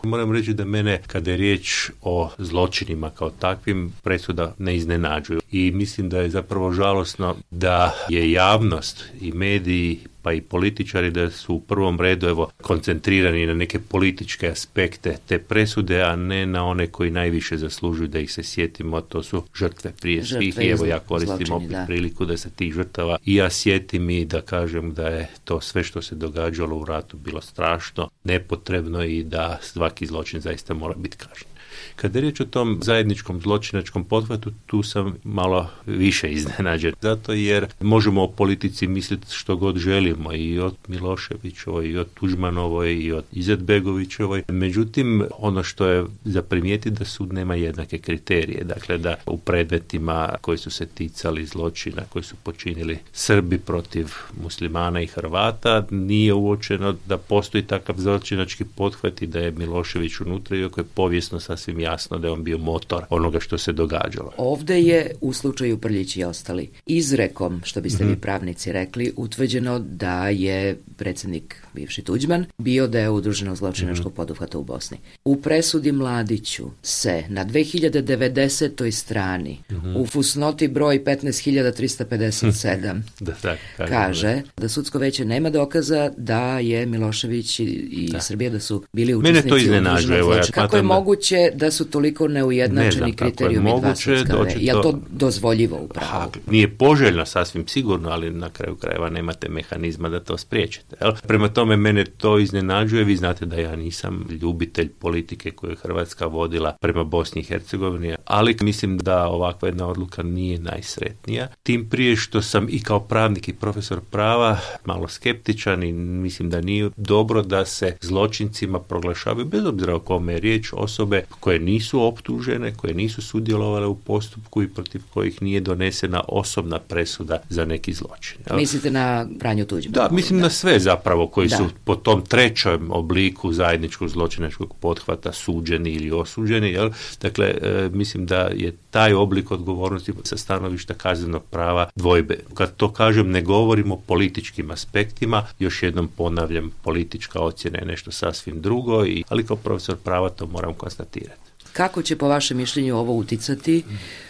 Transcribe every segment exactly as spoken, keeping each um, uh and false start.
Moram reći da mene, kada je riječ o zločinima kao takvim, presuda ne iznenađuju. I mislim da je zapravo žalosno da je javnost i mediji pa i političari da su u prvom redu evo koncentrirani na neke političke aspekte te presude, a ne na one koji najviše zaslužuju da ih se sjetimo, to su žrtve prije svih. I evo ja koristim zločini, opet da. priliku da se tih žrtava i ja sjetim i da kažem da je to sve što se događalo u ratu bilo strašno, nepotrebno i da svaki zločin zaista mora biti kažnjen. Kada je riječ o tom zajedničkom zločinačkom pothvatu, tu sam malo više iznenađen. Zato jer možemo o politici misliti što god želimo i od Miloševićovoj, i od Tuđmanovoj, i od Izetbegovićevoj. Međutim, ono što je za primijetiti da sud nema jednake kriterije. Dakle, da u predmetima koji su se ticali zločina, koji su počinili Srbi protiv muslimana i Hrvata, nije uočeno da postoji takav zločinački pothvat i da je Milošević unutra, iako je povijesno sasvim jasno da je on bio motor onoga što se događalo. Ovdje je u slučaju Prljić i ostali izrekom, što biste mm-hmm. vi pravnici rekli, utvrđeno da je predsjednik bivši Tuđman bio deo udruženog zločinačkog mm-hmm. poduhvata u Bosni. U presudi Mladiću se na dve hiljade devedesetoj strani mm-hmm. u fusnoti broj petnaest hiljada trista pedeset sedam da, tak, kaže da sudsko veće nema dokaza da je Milošević i, i Srbija da su bili učesnici udruženog zločina. Kako je moguće da su toliko neujednačeni kriterijumi dva sudska veća? Je li to dozvoljivo upravo? Ha, nije poželjno sasvim sigurno, ali na kraju krajeva nemate mehanizma da to spriječite. Jel? Prema tome mene to iznenađuje. Vi znate da ja nisam ljubitelj politike koju je Hrvatska vodila prema Bosni i Hercegovini, ali mislim da ovakva jedna odluka nije najsretnija. Tim prije što sam i kao pravnik i profesor prava malo skeptičan i mislim da nije dobro da se zločincima proglašavaju, bez obzira o kome je riječ, osobe koje nisu optužene, koje nisu sudjelovale u postupku i protiv kojih nije donesena osobna presuda za neki zločin. Jel? Mislite na Franju Tuđmana? Da, mislim da. na sve zapravo koji da. su po tom trećem obliku zajedničkog zločinačkog pothvata suđeni ili osuđeni. Jel? Dakle, e, mislim da je taj oblik odgovornosti sa stanovišta kaznenog prava dvojbe. Kad to kažem, ne govorim o političkim aspektima, još jednom ponavljam, politička ocjena je nešto sasvim drugo, i, ali kao profesor prava to moram konstatirati. Kako će po vašem mišljenju ovo uticati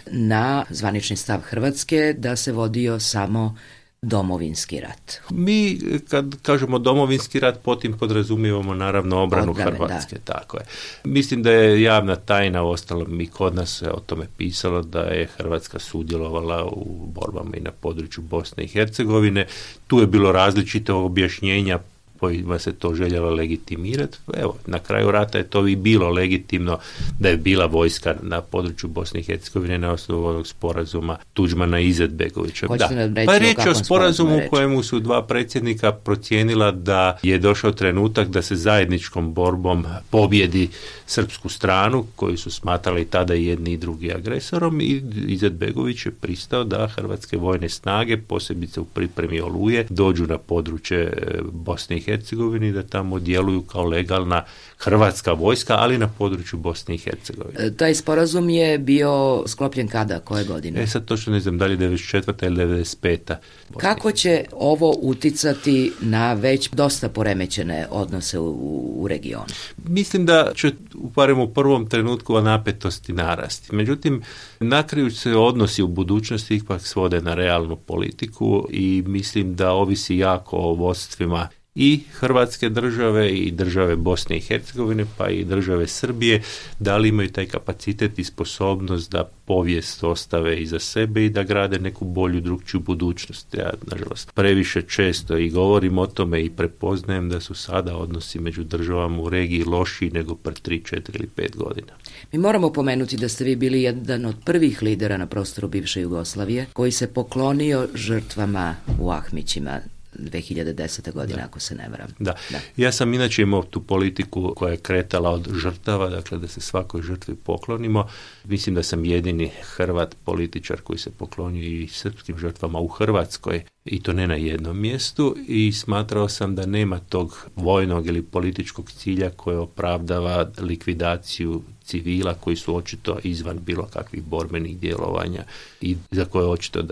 na zvanični stav Hrvatske da se vodio samo domovinski rat? Mi kad kažemo domovinski rat, potim podrazumijevamo naravno obranu Odbrane, Hrvatske, da. tako je. Mislim da je javna tajna, uostalom i kod nas se o tome pisalo, da je Hrvatska sudjelovala u borbama i na području Bosne i Hercegovine. Tu je bilo različitog objašnjenja kojima se to željelo legitimirati. Evo, na kraju rata je to i bilo legitimno da je bila vojska na području Bosne i Hercegovine na osnovu ovog sporazuma Tuđmana i Izetbegovića. Da. Pa je riječ o sporazumu u kojemu su dva predsjednika procijenila da je došao trenutak da se zajedničkom borbom pobjedi srpsku stranu, koju su smatrali tada i jedni i drugi agresorom, i Izetbegović je pristao da hrvatske vojne snage, posebice u pripremi Oluje, dođu na područje Bosne i Hercegovini, da tamo djeluju kao legalna hrvatska vojska, ali na području Bosne i Hercegovine. E, taj sporazum je bio sklopljen kada, koje godine? E sad točno ne znam da li devedeset četvrta ili devedeset peta Kako će ovo uticati na već dosta poremećene odnose u, u regionu? Mislim da će barem u prvom trenutku napetosti narasti. Međutim, na kraju se odnosi u budućnosti ipak svode na realnu politiku i mislim da ovisi jako o vodstvima i Hrvatske države i države Bosne i Hercegovine, pa i države Srbije, da li imaju taj kapacitet i sposobnost da povijest ostave iza sebe i da grade neku bolju, drugčiju budućnost. Ja, nažalost, previše često i govorim o tome i prepoznajem da su sada odnosi među državama u regiji lošiji nego pre tri, četiri ili pet godina. Mi moramo pomenuti da ste vi bili jedan od prvih lidera na prostoru bivše Jugoslavije koji se poklonio žrtvama u Ahmićima dve hiljade desete godine, da. Ako se ne varam. Da. da. Ja sam inače imao tu politiku koja je kretala od žrtava, dakle da se svakoj žrtvi poklonimo. Mislim da sam jedini Hrvat političar koji se poklonio i srpskim žrtvama u Hrvatskoj, i to ne na jednom mjestu, i smatrao sam da nema tog vojnog ili političkog cilja koje opravdava likvidaciju civila koji su očito izvan bilo kakvih borbenih djelovanja i za koje očito da su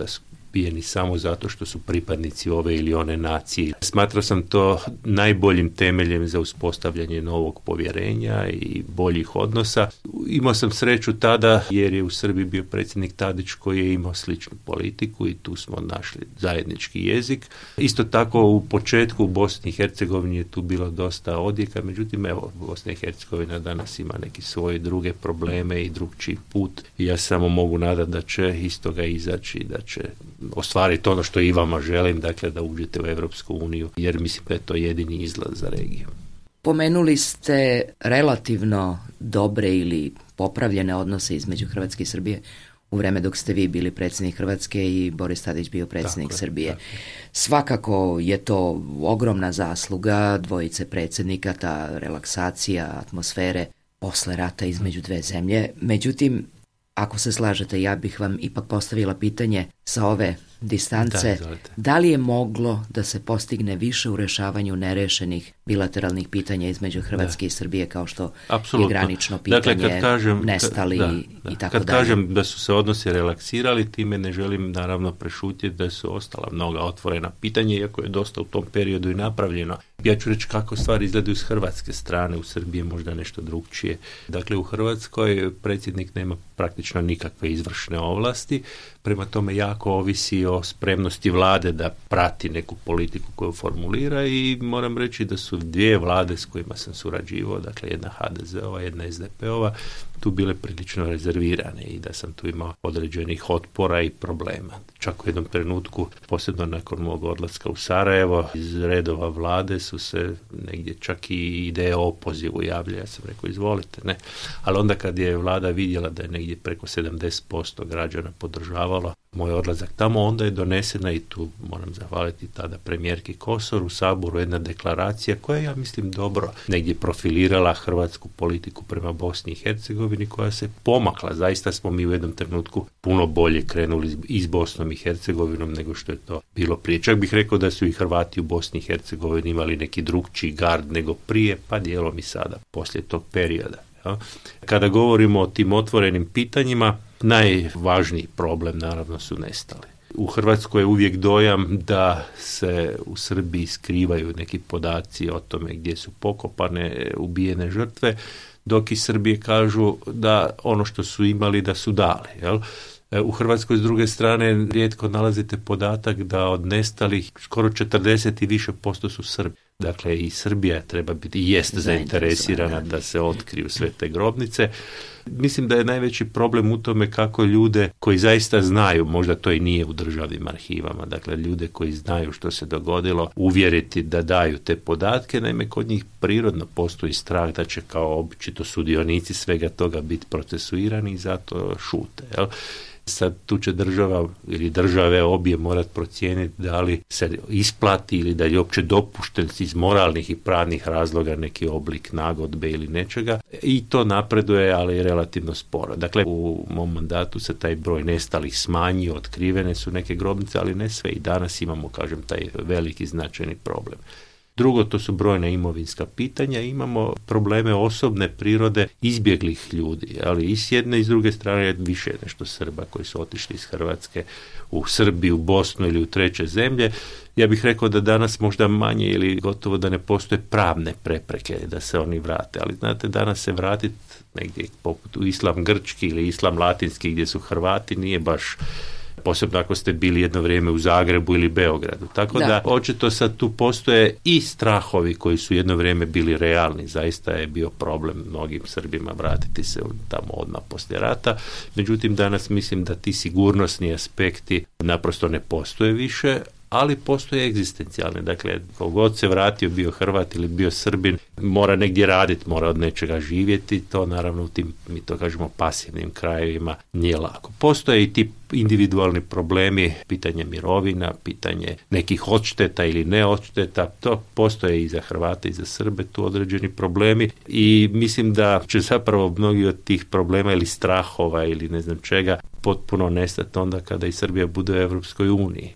ubijeni samo zato što su pripadnici ove ili one nacije. Smatrao sam to najboljim temeljem za uspostavljanje novog povjerenja i boljih odnosa. Imao sam sreću tada jer je u Srbiji bio predsjednik Tadić koji je imao sličnu politiku i tu smo našli zajednički jezik. Isto tako u početku u Bosni i Hercegovini je tu bilo dosta odjeka, međutim evo Bosna i Hercegovina danas ima neki svoje druge probleme i drugčiji put i ja samo mogu nadati da će iz toga izaći i da će ostvariti ono što i vama želim, dakle da uđete u Europsku uniju, jer mislim da je to jedini izlaz za regiju. Pomenuli ste relativno dobre ili popravljene odnose između Hrvatske i Srbije u vreme dok ste vi bili predsjednik Hrvatske i Boris Tadić bio predsjednik tako Srbije. Je, Svakako je to ogromna zasluga dvojice predsjednika, ta relaksacija atmosfere posle rata između dve zemlje. Međutim, ako se slažete, ja bih vam ipak postavila pitanje sa ove distance. Da, da li je moglo da se postigne više u rešavanju nerešenih bilateralnih pitanja između Hrvatske da. i Srbije, kao što Apsolutno. je granično pitanje, dakle, kad kažem, nestali da, da. i tako kad dalje. Kad kažem da su se odnosi relaksirali, time ne želim naravno prešutiti da su ostala mnoga otvorena pitanja, iako je dosta u tom periodu i napravljeno. Ja ću reći kako stvari izgledaju s hrvatske strane, u Srbiji možda nešto drugčije. Dakle, u Hrvatskoj predsjednik nema praktično nikakve izvršne ovlasti, prema tome jako ovisi o spremnosti vlade da prati neku politiku koju formulira i moram reći da su dvije vlade s kojima sam surađivao, dakle jedna ha de ze-ova, jedna es de pe-ova, tu bile prilično rezervirane i da sam tu imao određenih otpora i problema. Čak u jednom trenutku, posebno nakon mog odlaska u Sarajevo, iz redova vlade su se negdje čak i ideje o opozivu javlja. Ja sam rekao, izvolite, ne. Ali onda kad je vlada vidjela da je negdje preko sedamdeset posto građana podržavalo moj odlazak tamo, onda je donesena, i tu moram zahvaliti tada premijerki Kosor, u Saboru jedna deklaracija koja je, ja mislim, dobro negdje profilirala hrvatsku politiku prema Bosni i Hercegovini, koja se pomakla. Zaista smo mi u jednom trenutku puno bolje krenuli i s Bosnom i Hercegovinom nego što je to bilo prije. Čak bih rekao da su i Hrvati u Bosni i Hercegovini imali neki drugčiji gard nego prije, pa dijelom i sada, poslije tog perioda. Ja. Kada govorimo o tim otvorenim pitanjima, najvažniji problem naravno su nestali. U Hrvatskoj je uvijek dojam da se u Srbiji skrivaju neki podaci o tome gdje su pokopane ubijene žrtve, dok iz Srbije kažu da ono što su imali da su dali. Jel? U Hrvatskoj s druge strane rijetko nalazite podatak da od nestalih skoro četrdeset i više posto su Srbi. Dakle, i Srbija treba biti i jest zainteresirana da se otkriju sve te grobnice. Mislim da je najveći problem u tome kako ljude koji zaista znaju, možda to i nije u državnim arhivama, dakle ljude koji znaju što se dogodilo, uvjeriti da daju te podatke. Naime, kod njih prirodno postoji strah da će kao običito sudionici svega toga biti procesuirani i zato šute. Jel? Sad tu će država ili države obje morat procijeniti da li se isplati ili da je uopće dopušten iz moralnih i pravnih razloga neki oblik nagodbe ili nečega, i to napreduje, ali relativno sporo. Dakle, u mom mandatu se taj broj nestalih smanjio, otkrivene su neke grobnice, ali ne sve, i danas imamo, kažem, taj veliki značajni problem. Drugo, to su brojna imovinska pitanja, imamo probleme osobne prirode izbjeglih ljudi, ali i s jedne i s druge strane više nešto Srba koji su otišli iz Hrvatske u Srbiju, Bosnu ili u treće zemlje. Ja bih rekao da danas možda manje ili gotovo da ne postoje pravne prepreke da se oni vrate, ali znate, danas se vratiti negdje poput u islam grčki ili islam latinski gdje su Hrvati nije baš, posebno ako ste bili jedno vrijeme u Zagrebu ili Beogradu. Tako da, da očito sad tu postoje i strahovi koji su jedno vrijeme bili realni. Zaista je bio problem mnogim Srbima vratiti se tamo odmah poslije rata. Međutim, danas mislim da ti sigurnosni aspekti naprosto ne postoje više, ali postoje egzistencijalne. Dakle, kogod se vratio, bio Hrvat ili bio Srbin, mora negdje raditi, mora od nečega živjeti. To naravno u tim, mi to kažemo, pasivnim krajevima nije lako. Postoje i ti individualni problemi, pitanje mirovina, pitanje nekih odšteta ili ne odšteta, to postoje i za Hrvate i za Srbe, tu određeni problemi, i mislim da će zapravo mnogi od tih problema ili strahova ili ne znam čega potpuno nestati onda kada i Srbija bude u Europskoj uniji.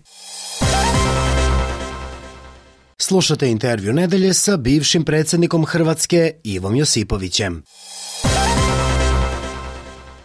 Slušate intervju nedelje sa bivšim predsjednikom Hrvatske Ivom Josipovićem.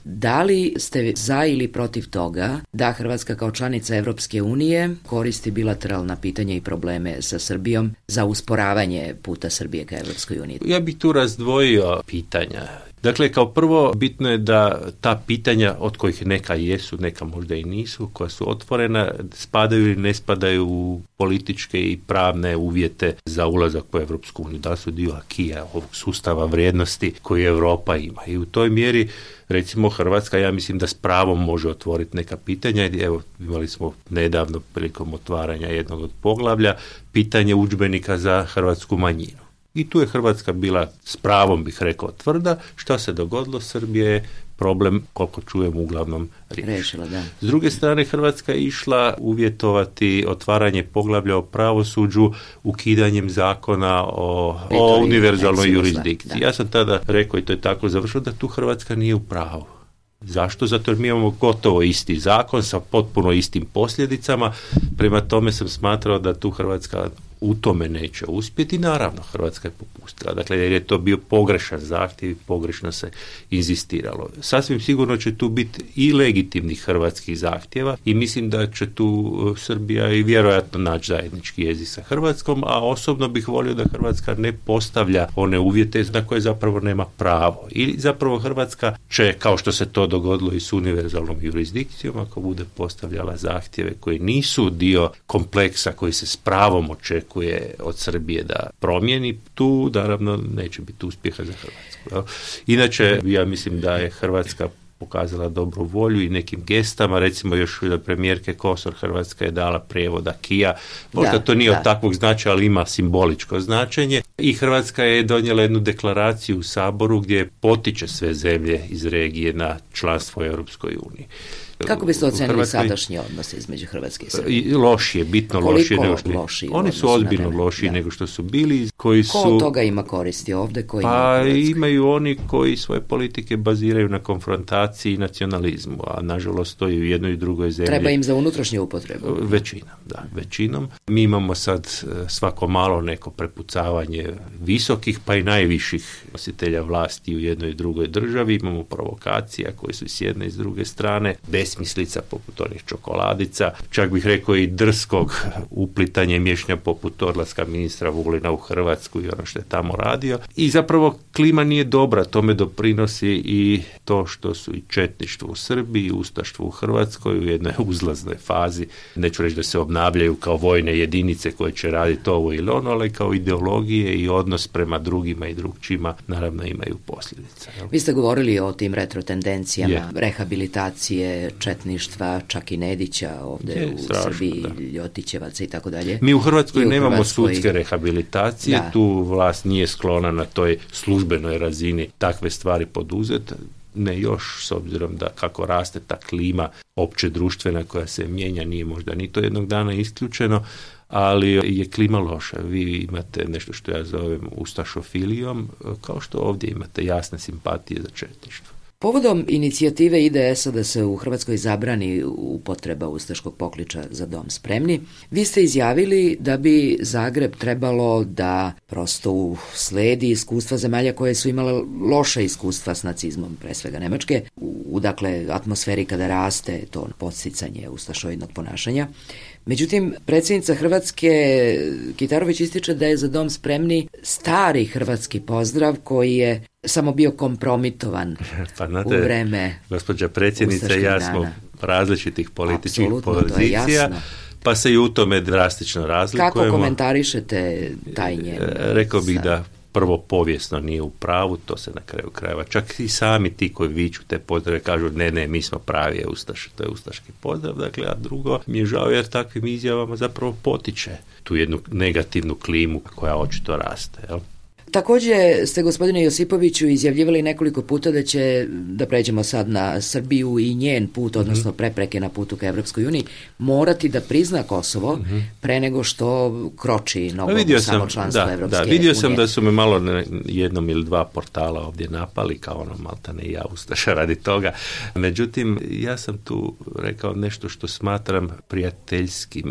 Da li ste za ili protiv toga da Hrvatska kao članica Evropske unije koristi bilateralna pitanja i probleme sa Srbijom za usporavanje puta Srbije ka Evropskoj uniji? Ja bih tu razdvojio pitanja. Dakle, kao prvo, bitno je da ta pitanja, od kojih neka jesu, neka možda i nisu, koja su otvorena, spadaju ili ne spadaju u političke i pravne uvjete za ulazak u Evropsku uniju. Da su dio akija, ovog sustava vrijednosti koji Europa ima. I u toj mjeri, recimo, Hrvatska, ja mislim da s pravom može otvoriti neka pitanja. Evo, imali smo nedavno prilikom otvaranja jednog od poglavlja pitanje udžbenika za hrvatsku manjinu. I tu je Hrvatska bila, s pravom bih rekao, tvrda. Što se dogodilo? Srbija je problem, koliko čujem, uglavnom riješila. Da. S druge strane, Hrvatska je išla uvjetovati otvaranje poglavlja o pravosuđu ukidanjem zakona o, o univerzalnoj jurisdikciji. Da. Ja sam tada rekao, i to je tako završilo, da tu Hrvatska nije u pravu. Zašto? Zato jer mi imamo gotovo isti zakon sa potpuno istim posljedicama. Prema tome sam smatrao da tu Hrvatska u tome neće uspjeti. Naravno, Hrvatska je popustila. Dakle, jer je to bio pogrešan zahtjev i pogrešno se inzistiralo. Sasvim sigurno će tu biti i legitimnih hrvatskih zahtjeva i mislim da će tu Srbija i vjerojatno naći zajednički jezik sa Hrvatskom, a osobno bih volio da Hrvatska ne postavlja one uvjete na koje zapravo nema pravo. I zapravo Hrvatska će, kao što se to dogodilo i s univerzalnom jurisdikcijom, ako bude postavljala zahtjeve koji nisu dio kompleksa koji se s pravom očekuje od Srbije da promijeni, tu naravno neće biti uspjeha za Hrvatsku. Inače, ja mislim da je Hrvatska pokazala dobru volju i nekim gestama, recimo još da premijerke Kosor Hrvatska je dala prijevod akija, možda da, to nije da. Od takvog značaja, ali ima simboličko značenje, i Hrvatska je donijela jednu deklaraciju u Saboru gdje potiče sve zemlje iz regije na članstvo u Europskoj uniji. Kako biste ocenili Hrvatskoj sadašnji odnose između Hrvatske i Srbije? Lošije, bitno lošije nego što loši oni su ozbiljno lošiji da. nego što su bili, koji su... Ko od toga ima koristi ovdje? Koji pa imaju oni koji svoje politike baziraju na konfrontaciji i nacionalizmu, a nažalost to i u jednoj i drugoj zemlji. Treba im za unutrašnju upotrebu? Većinom, da, većinom. Mi imamo sad svako malo neko prepucavanje visokih pa i najviših nositelja vlasti u jednoj i drugoj državi. Imamo provokacija koje su s jedne i s druge strane, besmislica poput onih čokoladica, čak bih rekao i drskog uplitanja i miješanja poput odlaska ministra Vulina u Hrvatsku i ono što je tamo radio. I zapravo klima nije dobra, tome doprinosi i to što su i četništvo u Srbiji i ustaštvo u Hrvatskoj u jednoj uzlaznoj fazi. Neću reći da se obnavljaju kao vojne jedinice koje će raditi ovo ili ono, ali kao ideologije i odnos prema drugima i drugčima naravno imaju posljedice. Jel? Vi ste govorili o tim retrotendencijama, je. rehabilitacije, četništva, čak i Nedića ovdje je, u strašno, Srbiji, da. Ljotićevaca i tako dalje. Mi u Hrvatskoj u nemamo Hrvatskoj... sudske rehabilitacije, da. tu vlast nije sklona na toj službenoj razini takve stvari poduzeti. Ne još, s obzirom da kako raste ta klima opće društvena koja se mijenja, nije možda ni to jednog dana isključeno, ali je klima loša. Vi imate nešto što ja zovem ustašofilijom, kao što ovdje imate jasne simpatije za četništvo. Povodom inicijative I D S-a da se u Hrvatskoj zabrani upotreba ustaškog pokliča Za dom spremni, vi ste izjavili da bi Zagreb trebalo da prosto sledi iskustva zemalja koje su imale loše iskustva s nacizmom, pre svega Nemačke, u dakle atmosferi kada raste to podsticanje ustašoidnog ponašanja. Međutim, predsjednica Hrvatske Kitarović ističe da je Za dom spremni stari hrvatski pozdrav koji je samo bio kompromitovan pa, znate, u vreme gospođa predsjednica i ja smo različitih političkih pozicija, pa se i u tome drastično razlikujemo. Kako komentarišete taj njen? Rekao bih da prvo povijesno nije u pravu, to se na kraju krajeva. Čak i sami ti koji viču te pozdrave kažu ne, ne, mi smo pravi ustaši, to je ustaški pozdrav. Dakle, a drugo mi je žao jer takvim izjavama zapravo potiče tu jednu negativnu klimu koja očito raste, jel? Također ste, gospodine Josipoviću, izjavljivali nekoliko puta da će, da pređemo sad na Srbiju i njen put, odnosno prepreke na putu ka Evropskoj uniji, morati da prizna Kosovo mm-hmm. pre nego što kroči nogo u samo članstvo da, Evropske unije. Da, vidio sam da su me malo na jednom ili dva portala ovdje napali, kao ono maltane i ja ustaša radi toga. Međutim, ja sam tu rekao nešto što smatram prijateljskim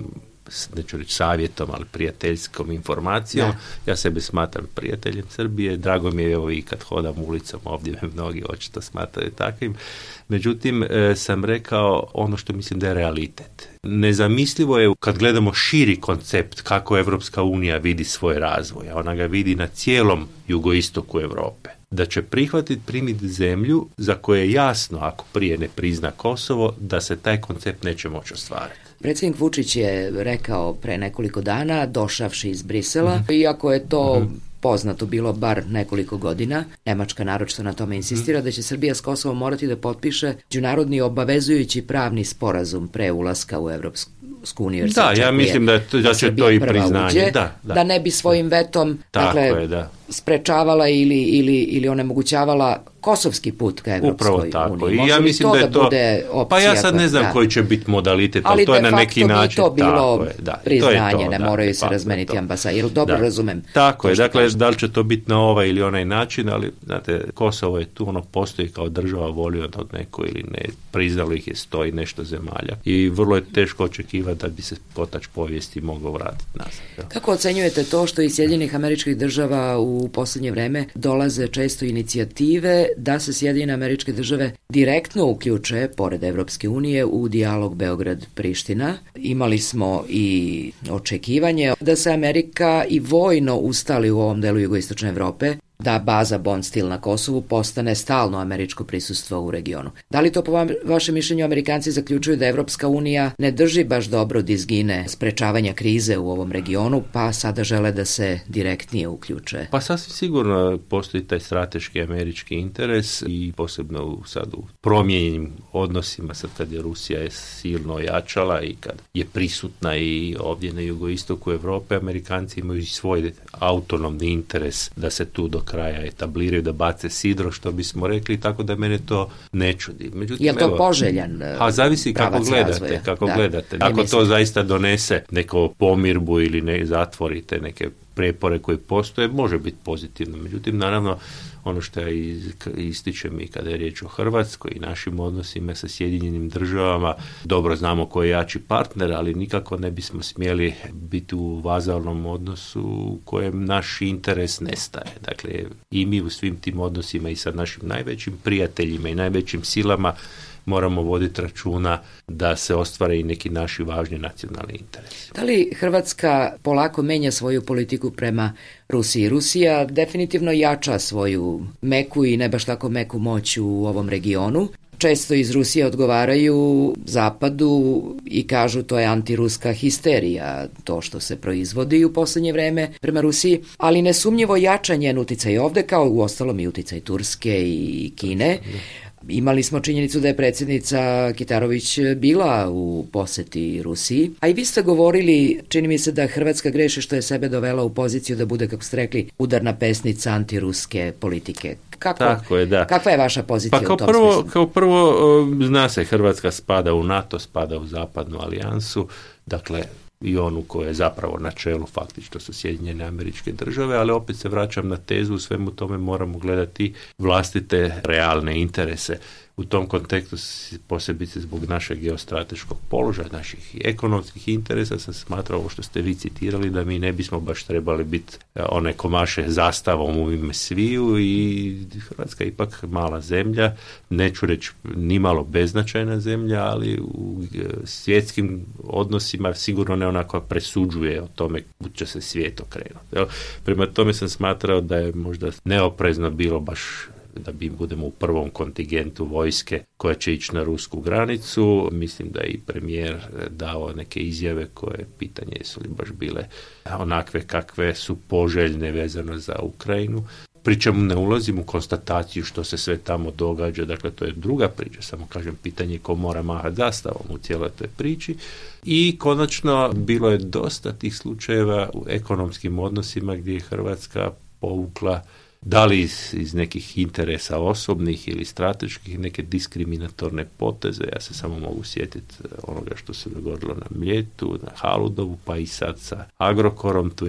neću reći savjetom, ali prijateljskom informacijom. Da. Ja sebe smatram prijateljem Srbije, drago mi je evo i kad hodam ulicom, ovdje me mnogi očito smatraju takvim. Međutim, e, sam rekao ono što mislim da je realitet. Nezamislivo je kad gledamo širi koncept kako Evropska unija vidi svoj razvoj, a ona ga vidi na cijelom jugoistoku Europe, da će prihvatiti, primiti zemlju za koje je jasno, ako prije ne prizna Kosovo, da se taj koncept neće moći ostvariti. Predsjednik Vučić je rekao pre nekoliko dana, došavši iz Brisela, mm-hmm. iako je to mm-hmm. poznato bilo bar nekoliko godina, Nemačka naročito na tome insistira, mm-hmm. da će Srbija s Kosovom morati da potpiše međunarodni obavezujući pravni sporazum pre ulaska u Evropsku uniju. Da, ja mislim da, to, da će to i priznanje. Uđe, da, da. da ne bi svojim vetom dakle, je, da. sprečavala ili, ili, ili onemogućavala kosovski put ka Evropskoj uniji. Upravo tako. I ja mislim da je to... Opcija, pa ja sad ne znam da. koji će biti modalitet, ali, ali to je na neki način... Ali de facto bi to bilo je, da. priznanje, to to, ne da, moraju se pa, razmeniti ambasade. Jel dobro da. razumem? Tako je, dakle, kažete. Da li će to biti na ovaj ili onaj način, ali znate, Kosovo je tu, ono postoji kao država, volio od neko ili ne, priznalo ih je sto i nešto zemalja. I vrlo je teško očekivati da bi se kotač povijesti mogao vratiti nazad. Kako ocenjujete to što iz Sjedinjenih Američkih Država u posljednje vreme dolaze često inicijative da se Sjedinjene Američke Države direktno uključe, pored Evropske unije, u dijalog Beograd-Priština? Imali smo i očekivanje da se Amerika i vojno ustali u ovom delu jugoistočne Evrope, da baza Bond Steel na Kosovu postane stalno američko prisustvo u regionu. Da li to po vašem mišljenju Amerikanci zaključuju da Evropska unija ne drži baš dobro dizgine sprečavanja krize u ovom regionu, pa sada žele da se direktnije uključe? Pa sasvim sigurno postoji taj strateški američki interes i posebno u, sad u promijenjenim odnosima, sad kad je Rusija je silno ojačala i kad je prisutna i ovdje na jugoistoku Europe, Amerikanci imaju svoj autonomni interes da se tu do kraja etabliraju, da bace sidro, što bismo rekli, tako da mene to ne čudi. Međutim, je to evo, poželjan a zavisi kako gledate, razvoja. kako da, gledate. Ako to zaista donese neko pomirbu ili ne zatvorite neke prepore koji postoje, može biti pozitivno. Međutim, naravno, ono što ja ističem i kada je riječ o Hrvatskoj i našim odnosima sa Sjedinjenim Državama, dobro znamo ko je jači partner, ali nikako ne bismo smjeli biti u vazalnom odnosu u kojem naš interes nestaje. Dakle, i mi u svim tim odnosima i sa našim najvećim prijateljima i najvećim silama moramo voditi računa da se ostvare i neki naši važni nacionalni interesi. Da li Hrvatska polako menja svoju politiku prema Rusiji? Rusija definitivno jača svoju meku i ne baš tako meku moć u ovom regionu. Često iz Rusije odgovaraju Zapadu i kažu to je antiruska histerija, to što se proizvodi u posljednje vreme prema Rusiji, ali nesumnjivo jača njen uticaj ovde, kao u ostalom i uticaj Turske i Kine. Imali smo činjenicu da je predsjednica Kitarović bila u posjeti Rusiji, a i vi ste govorili, čini mi se da Hrvatska greši što je sebe dovela u poziciju da bude, kako ste rekli, udarna pesnica antiruske politike. Kako, Tako je, da. Kakva je vaša pozicija pa kao u tom prvo, smislu? Kao prvo, zna se, Hrvatska spada u NATO, spada u zapadnu alijansu, dakle, i onu koja je zapravo na čelu faktično su Sjedinjene Američke Države, ali opet se vraćam na tezu, u svemu tome moramo gledati vlastite realne interese. U tom kontekstu, posebice zbog našeg geostrateškog položaja, naših ekonomskih interesa, sam smatrao ovo što ste vi citirali, da mi ne bismo baš trebali biti one komaše zastavom u ime sviju i Hrvatska je ipak mala zemlja, neću reći nimalo beznačajna zemlja, ali u svjetskim odnosima sigurno ne ona koja presuđuje o tome kud će se svijet okrenuti. Prema tome sam smatrao da je možda neoprezno bilo baš da mi budemo u prvom kontingentu vojske koja će ići na rusku granicu. Mislim da je i premijer dao neke izjave koje pitanje jesu li baš bile onakve kakve su poželjne vezano za Ukrajinu. Pričemu ne ulazim u konstataciju što se sve tamo događa, dakle to je druga priča, samo kažem pitanje ko mora mahati zastavom u cijeloj toj priči. I konačno bilo je dosta tih slučajeva u ekonomskim odnosima gdje je Hrvatska povukla, da li iz, iz nekih interesa osobnih ili strateških, neke diskriminatorne poteze. Ja se samo mogu sjetiti onoga što se dogodilo na Mljetu, na Haludovu, pa i sad sa Agrokorom. Tu ima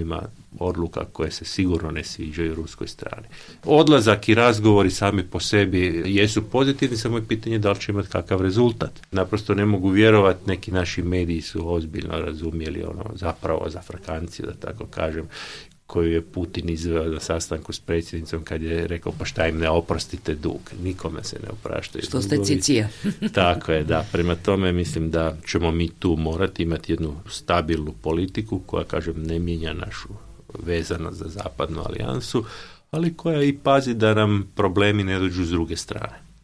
odluka koje se sigurno ne sviđaju ruskoj strani. Odlazak i razgovori sami po sebi jesu pozitivni, samo je pitanje da li će imati kakav rezultat. Naprosto ne mogu vjerovati, neki naši mediji su ozbiljno razumjeli ono zapravo za Frakanciju, da tako kažem, koju je Putin izveo na sastanku s predsjednicom kad je rekao pa šta im ne oprostite dug. Nikome se ne opraštaju. Što ste cicija. Tako je, da. Prema tome mislim da ćemo mi tu morati imati jednu stabilnu politiku koja, kažem, ne mijenja našu vezanost za zapadnu alijansu, ali koja i pazi da nam problemi ne dođu s druge strane.